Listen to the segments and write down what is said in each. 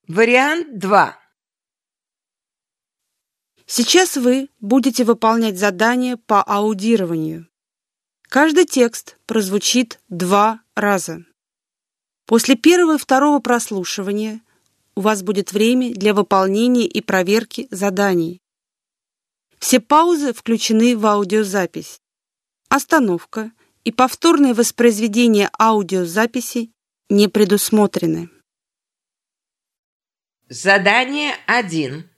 Вариант 2. Сейчас вы будете выполнять задание по аудированию. Каждый текст прозвучит 2 раза. После первого и второго прослушивания у вас будет время для выполнения и проверки заданий. Все паузы включены в аудиозапись. Остановка и повторное воспроизведение аудиозаписи не предусмотрены. Задание 1.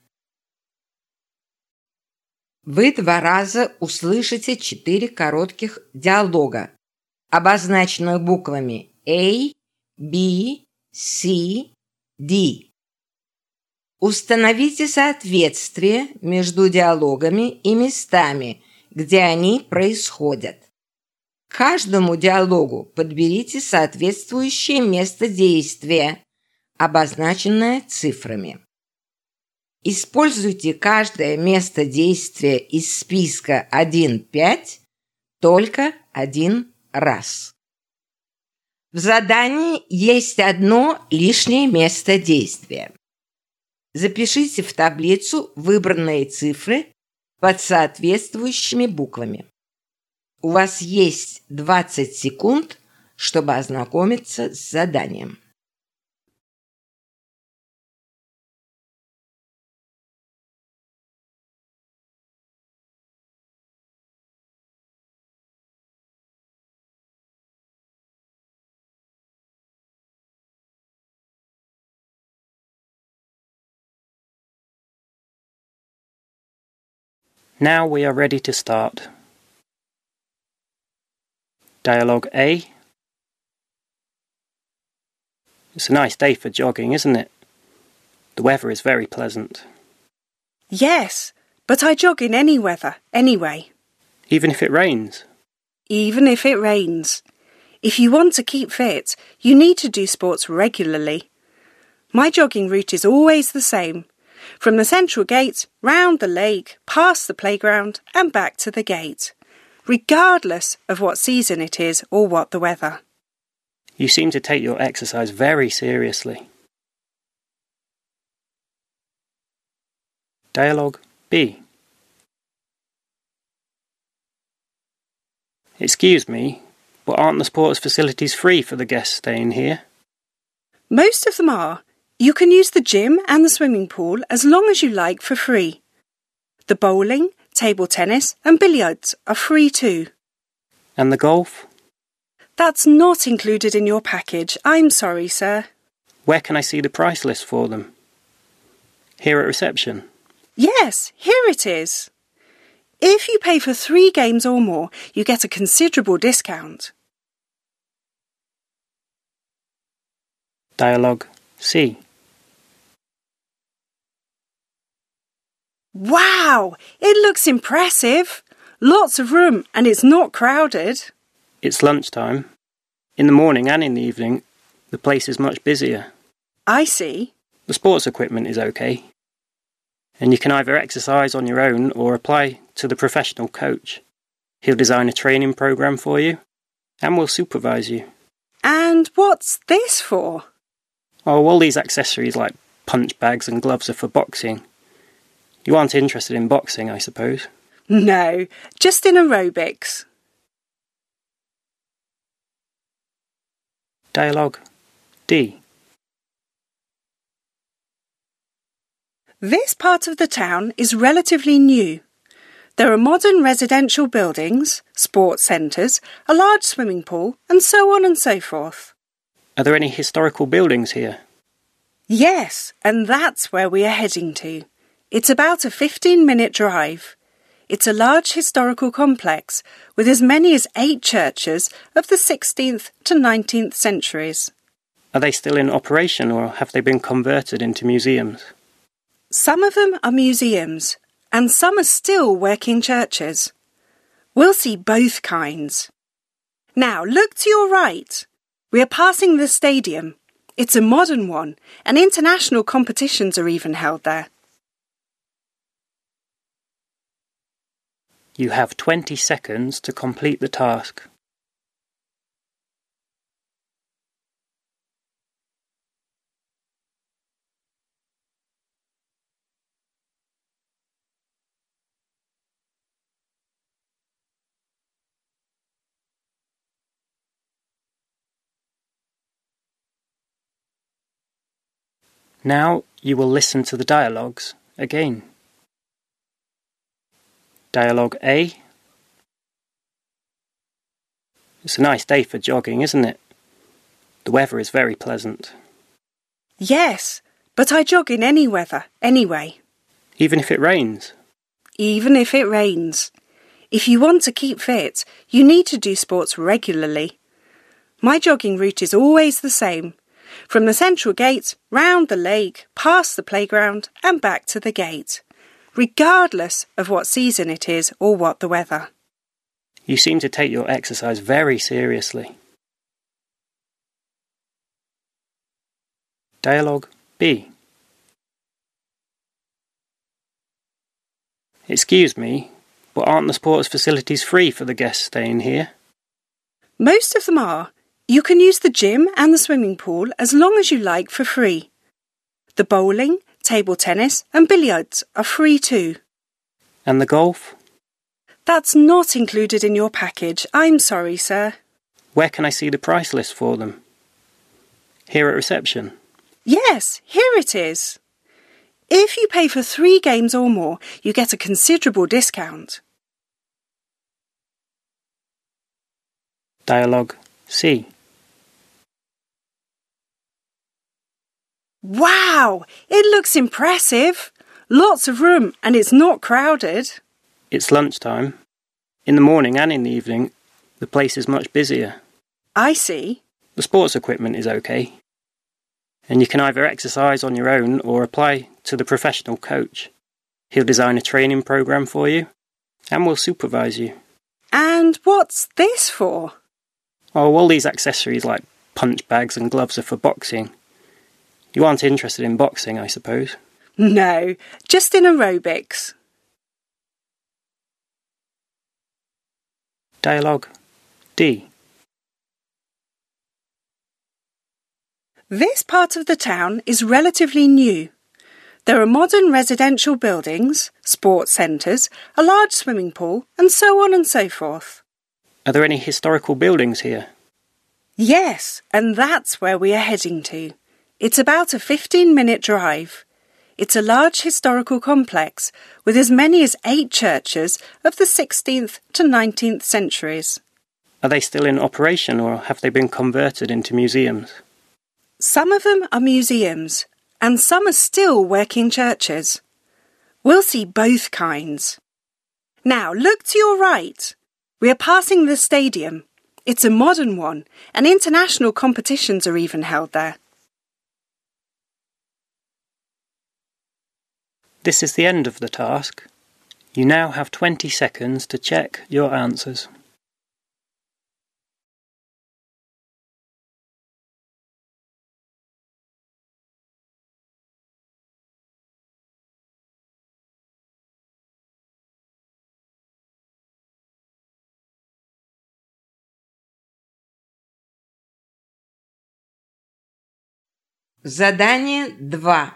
Вы 2 раза услышите 4 коротких диалога, обозначенных буквами A, B, C, D. Установите соответствие между диалогами и местами, где они происходят. К каждому диалогу подберите соответствующее место действия, обозначенное цифрами. Используйте каждое место действия из списка 1-5 только 1 раз. В задании есть одно лишнее место действия. Запишите в таблицу выбранные цифры под соответствующими буквами. У вас есть 20 секунд, чтобы ознакомиться с заданием. Now we are ready to start. Dialogue A. It's a nice day for jogging, isn't it? The weather is very pleasant. Yes, but I jog in any weather, anyway. Even if it rains? Even if it rains. If you want to keep fit, you need to do sports regularly. My jogging route is always the same. From the central gate, round the lake, past the playground and back to the gate, regardless of what season it is or what the weather. You seem to take your exercise very seriously. Dialogue B. Excuse me, but aren't the sports facilities free for the guests staying here? Most of them are. You can use the gym and the swimming pool as long as you like for free. The bowling, table tennis and billiards are free too. And the golf? That's not included in your package. I'm sorry, sir. Where can I see the price list for them? Here at reception? Yes, here it is. If you pay for 3 games or more, you get a considerable discount. Dialogue C. Wow! It looks impressive. Lots of room and it's not crowded. It's lunchtime. In the morning and in the evening, the place is much busier. I see. The sports equipment is okay. And you can either exercise on your own or apply to the professional coach. He'll design a training program for you and will supervise you. And what's this for? Oh, all these accessories like punch bags and gloves are for boxing. You aren't interested in boxing, I suppose? No, just in aerobics. Dialogue D. This part of the town is relatively new. There are modern residential buildings, sports centres, a large swimming pool, and so on and so forth. Are there any historical buildings here? Yes, and that's where we are heading to. It's about a 15-minute drive. It's a large historical complex with as many as 8 churches of the 16th to 19th centuries. Are they still in operation or have they been converted into museums? Some of them are museums and some are still working churches. We'll see both kinds. Now look to your right. We are passing the stadium. It's a modern one and international competitions are even held there. You have 20 seconds to complete the task. Now you will listen to the dialogues again. Dialogue A. It's a nice day for jogging, isn't it? The weather is very pleasant. Yes, but I jog in any weather, anyway. Even if it rains? Even if it rains. If you want to keep fit, you need to do sports regularly. My jogging route is always the same. From the central gate, round the lake, past the playground and back to the gate, regardless of what season it is or what the weather. You seem to take your exercise very seriously. Dialogue B. Excuse me, but aren't the sports facilities free for the guests staying here? Most of them are. You can use the gym and the swimming pool as long as you like for free. The bowling, table tennis and billiards are free too. And the golf? That's not included in your package. I'm sorry, sir. Where can I see the price list for them? Here at reception? Yes, here it is. If you pay for 3 games or more, you get a considerable discount. Dialogue C. Wow! It looks impressive. Lots of room and it's not crowded. It's lunchtime. In the morning and in the evening, the place is much busier. I see. The sports equipment is okay. And you can either exercise on your own or apply to the professional coach. He'll design a training program for you and will supervise you. And what's this for? Oh, all these accessories like punch bags and gloves are for boxing. You aren't interested in boxing, I suppose? No, just in aerobics. Dialogue D. This part of the town is relatively new. There are modern residential buildings, sports centres, a large swimming pool, and so on and so forth. Are there any historical buildings here? Yes, and that's where we are heading to. It's about a 15-minute drive. It's a large historical complex with as many as 8 churches of the 16th to 19th centuries. Are they still in operation or have they been converted into museums? Some of them are museums, and some are still working churches. We'll see both kinds. Now, look to your right. We are passing the stadium. It's a modern one, and international competitions are even held there. This is the end of the task. You now have 20 seconds to check your answers. Задание 2.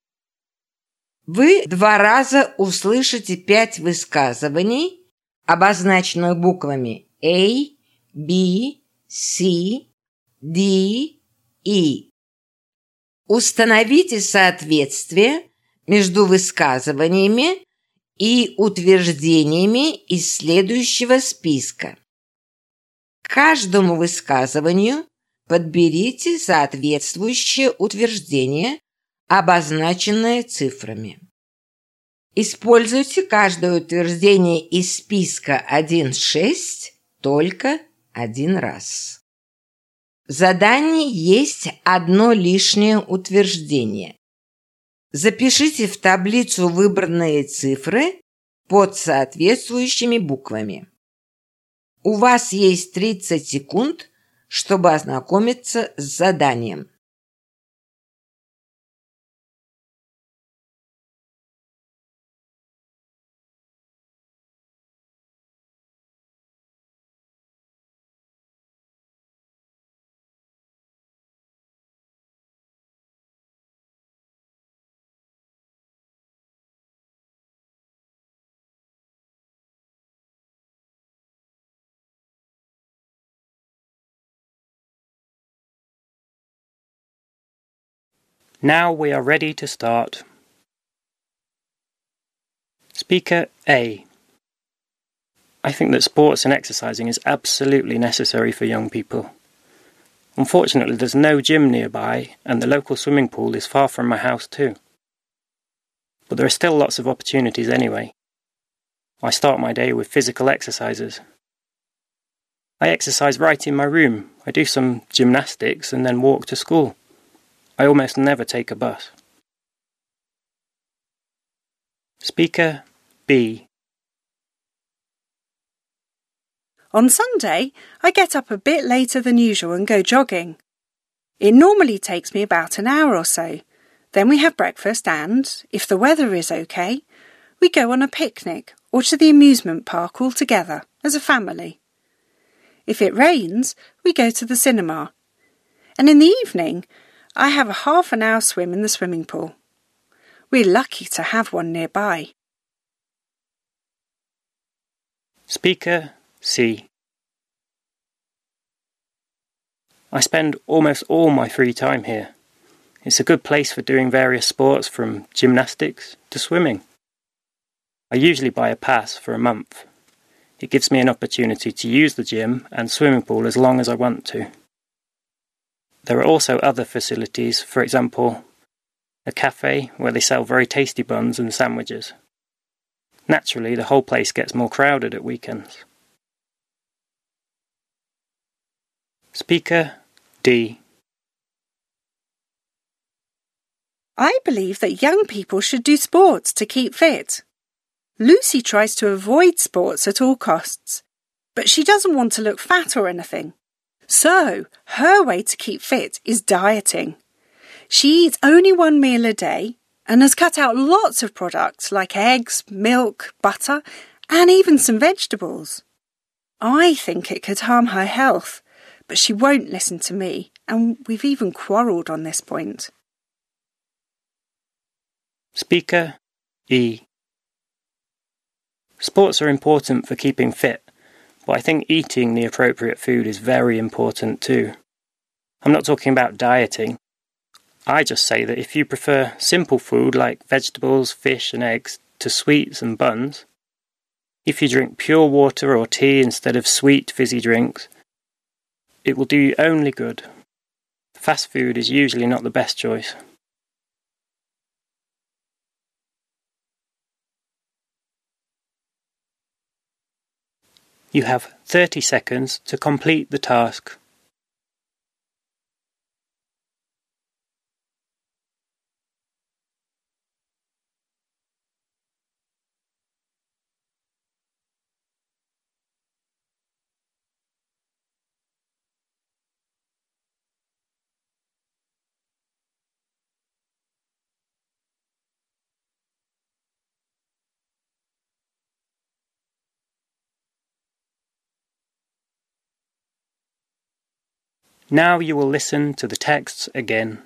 Вы 2 раза услышите 5 высказываний, обозначенных буквами A, B, C, D, E. Установите соответствие между высказываниями и утверждениями из следующего списка. К каждому высказыванию подберите соответствующее утверждение, обозначенное цифрами. Используйте каждое утверждение из списка 1-6 только 1 раз. В задании есть одно лишнее утверждение. Запишите в таблицу выбранные цифры под соответствующими буквами. У вас есть 30 секунд, чтобы ознакомиться с заданием. Now we are ready to start. Speaker A. I think that sports and exercising is absolutely necessary for young people. Unfortunately, there's no gym nearby, and the local swimming pool is far from my house too. But there are still lots of opportunities anyway. I start my day with physical exercises. I exercise right in my room. I do some gymnastics and then walk to school. I almost never take a bus. Speaker B. On Sunday, I get up a bit later than usual and go jogging. It normally takes me about an hour or so. Then we have breakfast and, if the weather is okay, we go on a picnic or to the amusement park all together as a family. If it rains, we go to the cinema. And in the evening, I have a half an hour swim in the swimming pool. We're lucky to have one nearby. Speaker C. I spend almost all my free time here. It's a good place for doing various sports from gymnastics to swimming. I usually buy a pass for a month. It gives me an opportunity to use the gym and swimming pool as long as I want to. There are also other facilities, for example, a cafe where they sell very tasty buns and sandwiches. Naturally, the whole place gets more crowded at weekends. Speaker D. I believe that young people should do sports to keep fit. Lucy tries to avoid sports at all costs, but she doesn't want to look fat or anything. So, her way to keep fit is dieting. She eats only one meal a day and has cut out lots of products like eggs, milk, butter, and even some vegetables. I think it could harm her health, but she won't listen to me, and we've even quarrelled on this point. Speaker E. Sports are important for keeping fit, but I think eating the appropriate food is very important too. I'm not talking about dieting. I just say that if you prefer simple food like vegetables, fish and eggs to sweets and buns, if you drink pure water or tea instead of sweet fizzy drinks, it will do you only good. Fast food is usually not the best choice. You have 30 seconds to complete the task. Now you will listen to the texts again.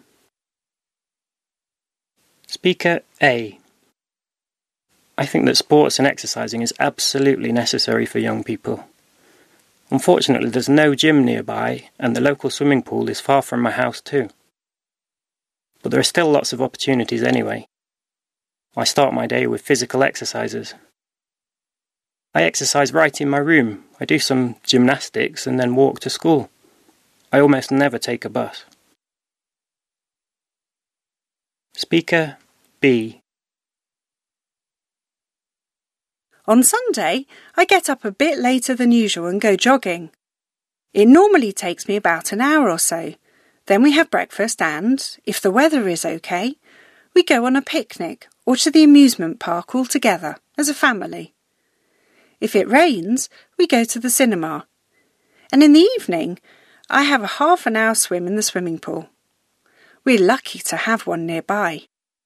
Speaker A. I think that sports and exercising is absolutely necessary for young people. Unfortunately, there's no gym nearby, and the local swimming pool is far from my house too. But there are still lots of opportunities anyway. I start my day with physical exercises. I exercise right in my room. I do some gymnastics and then walk to school. I almost never take a bus. Speaker B. On Sunday, I get up a bit later than usual and go jogging. It normally takes me about an hour or so. Then we have breakfast and, if the weather is okay, we go on a picnic or to the amusement park all together as a family. If it rains, we go to the cinema. And in the evening, I have a half an hour swim in the swimming pool. We're lucky to have one nearby.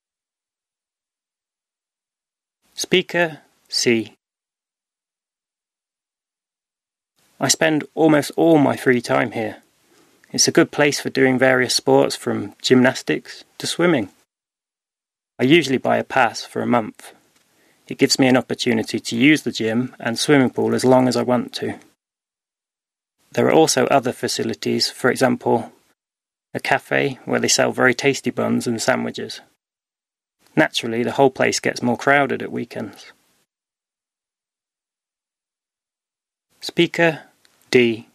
Speaker C. I spend almost all my free time here. It's a good place for doing various sports from gymnastics to swimming. I usually buy a pass for a month. It gives me an opportunity to use the gym and swimming pool as long as I want to. There are also other facilities, for example, a cafe where they sell very tasty buns and sandwiches. Naturally, the whole place gets more crowded at weekends. Speaker D.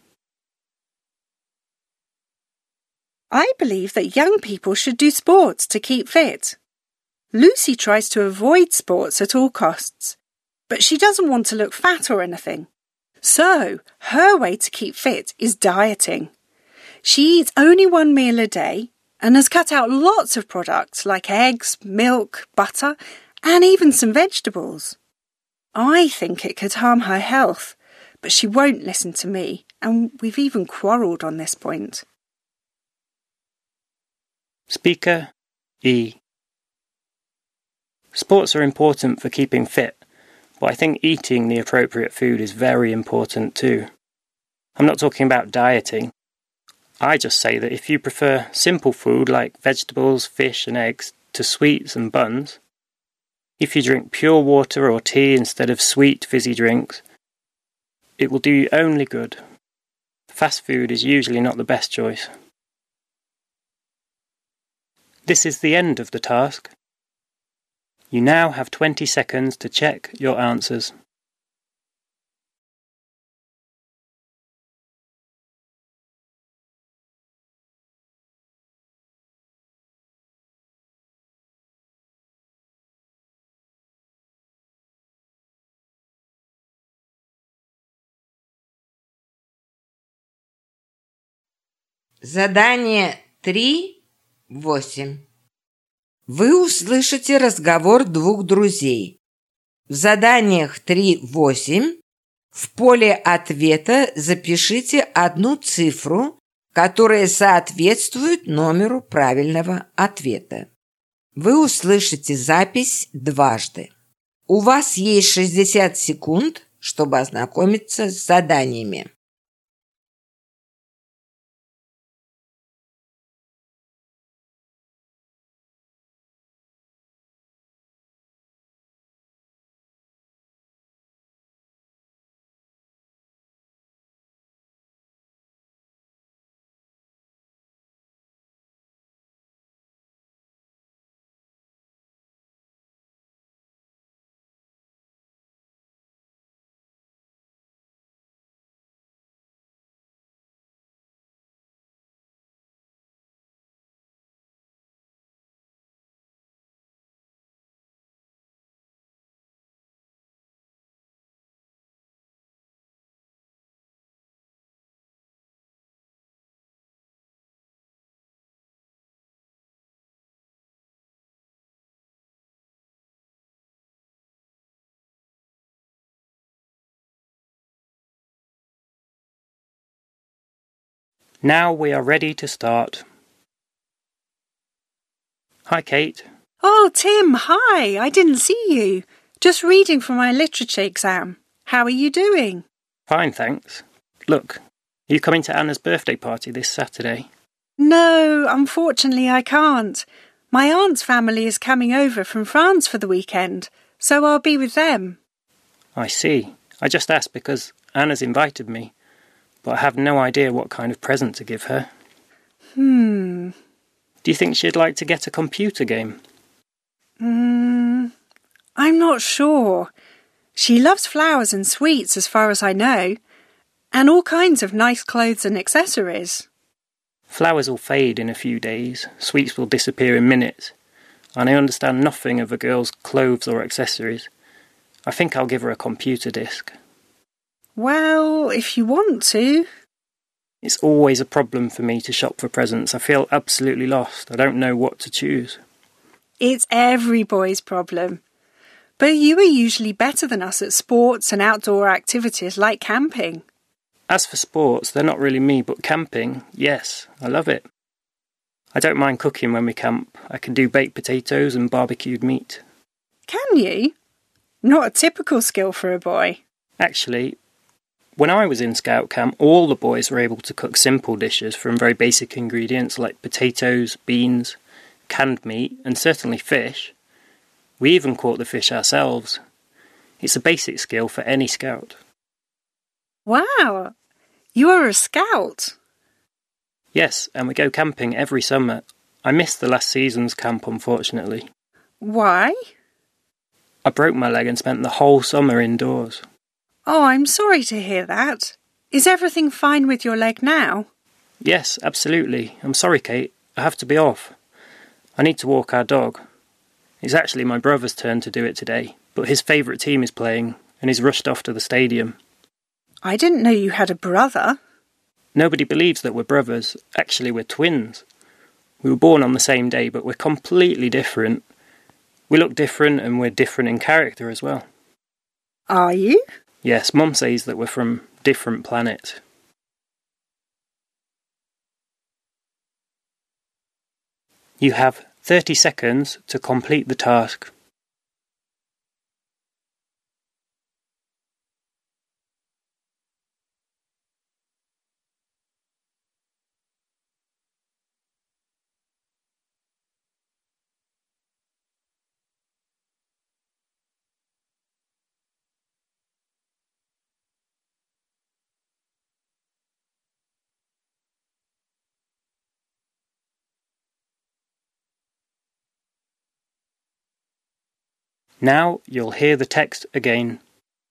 I believe that young people should do sports to keep fit. Lucy tries to avoid sports at all costs, but she doesn't want to look fat or anything. So, her way to keep fit is dieting. She eats only one meal a day and has cut out lots of products like eggs, milk, butter, and even some vegetables. I think it could harm her health, but she won't listen to me, and we've even quarrelled on this point. Speaker E. Sports are important for keeping fit, but I think eating the appropriate food is very important too. I'm not talking about dieting. I just say that if you prefer simple food like vegetables, fish and eggs to sweets and buns, if you drink pure water or tea instead of sweet fizzy drinks, it will do you only good. Fast food is usually not the best choice. This is the end of the task. You now have 20 seconds to check your answers. Задание 3.8. Вы услышите разговор двух друзей. В заданиях 3.8 в поле ответа запишите одну цифру, которая соответствует номеру правильного ответа. Вы услышите запись дважды. У вас есть 60 секунд, чтобы ознакомиться с заданиями. Now we are ready to start. Hi, Kate. Oh, Tim, hi. I didn't see you. Just reading for my literature exam. How are you doing? Fine, thanks. Look, are you coming to Anna's birthday party this Saturday? No, unfortunately I can't. My aunt's family is coming over from France for the weekend, so I'll be with them. I see. I just asked because Anna's invited me, but I have no idea what kind of present to give her. Do you think she'd like to get a computer game? I'm not sure. She loves flowers and sweets as far as I know, and all kinds of nice clothes and accessories. Flowers will fade in a few days, sweets will disappear in minutes, and I understand nothing of a girl's clothes or accessories. I think I'll give her a computer disc. Well, if you want to. It's always a problem for me to shop for presents. I feel absolutely lost. I don't know what to choose. It's every boy's problem. But you are usually better than us at sports and outdoor activities like camping. As for sports, they're not really me, but camping, yes, I love it. I don't mind cooking when we camp. I can do baked potatoes and barbecued meat. Can you? Not a typical skill for a boy. Actually, when I was in scout camp, all the boys were able to cook simple dishes from very basic ingredients like potatoes, beans, canned meat, and certainly fish. We even caught the fish ourselves. It's a basic skill for any scout. Wow, you are a scout. Yes, and we go camping every summer. I missed the last season's camp, unfortunately. Why? I broke my leg and spent the whole summer indoors. Oh, I'm sorry to hear that. Is everything fine with your leg now? Yes, absolutely. I'm sorry, Kate. I have to be off. I need to walk our dog. It's actually my brother's turn to do it today, but his favourite team is playing, and he's rushed off to the stadium. I didn't know you had a brother. Nobody believes that we're brothers. Actually, we're twins. We were born on the same day, but we're completely different. We look different, and we're different in character as well. Are you? Yes, Mum says that we're from different planets. You have 30 seconds to complete the task. Now you'll hear the text again.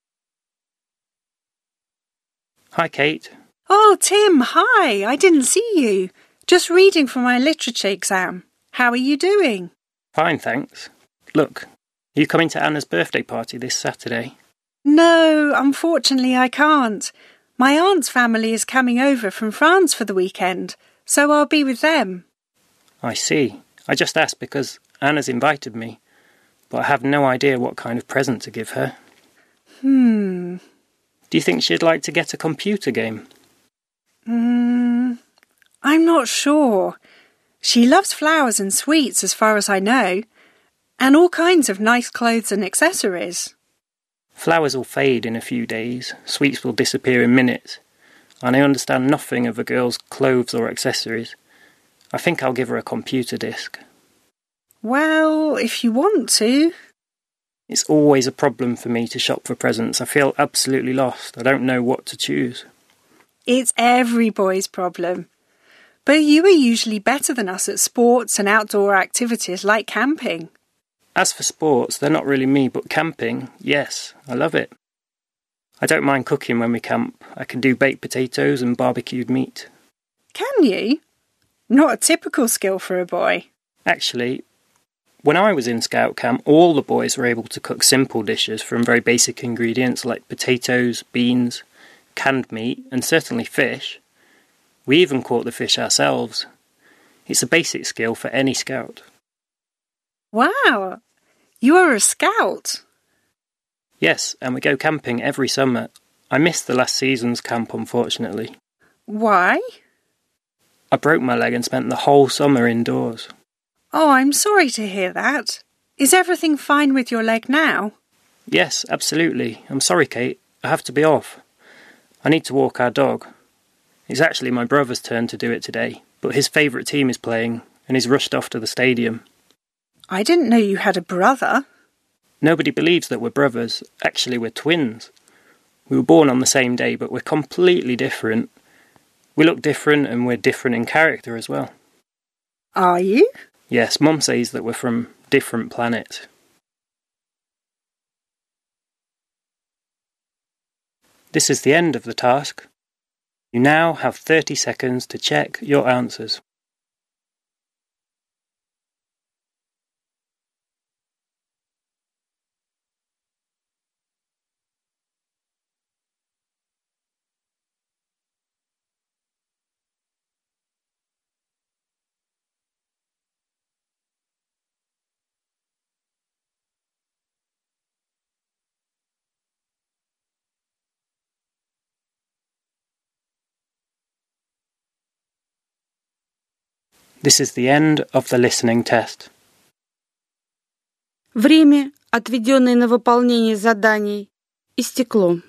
Hi, Kate. Oh, Tim, hi. I didn't see you. Just reading for my literature exam. How are you doing? Fine, thanks. Look, are you coming to Anna's birthday party this Saturday? No, unfortunately I can't. My aunt's family is coming over from France for the weekend, so I'll be with them. I see. I just asked because Anna's invited me, but I have no idea what kind of present to give her. Do you think she'd like to get a computer game? I'm not sure. She loves flowers and sweets as far as I know, and all kinds of nice clothes and accessories. Flowers will fade in a few days, sweets will disappear in minutes, and I understand nothing of a girl's clothes or accessories. I think I'll give her a computer disk. Well, if you want to. It's always a problem for me to shop for presents. I feel absolutely lost. I don't know what to choose. It's every boy's problem. But you are usually better than us at sports and outdoor activities like camping. As for sports, they're not really me, but camping, yes, I love it. I don't mind cooking when we camp. I can do baked potatoes and barbecued meat. Can you? Not a typical skill for a boy. Actually, when I was in scout camp, all the boys were able to cook simple dishes from very basic ingredients like potatoes, beans, canned meat, and certainly fish. We even caught the fish ourselves. It's a basic skill for any scout. Wow! You are a scout? Yes, and we go camping every summer. I missed the last season's camp, unfortunately. Why? I broke my leg and spent the whole summer indoors. Oh, I'm sorry to hear that. Is everything fine with your leg now? Yes, absolutely. I'm sorry, Kate. I have to be off. I need to walk our dog. It's actually my brother's turn to do it today, but his favourite team is playing, and he's rushed off to the stadium. I didn't know you had a brother. Nobody believes that we're brothers. Actually, we're twins. We were born on the same day, but we're completely different. We look different, and we're different in character as well. Are you? Yes, Mum says that we're from different planets. This is the end of the task. You now have 30 seconds to check your answers. This is the end of the listening test. Время, отведенное на выполнение заданий, истекло.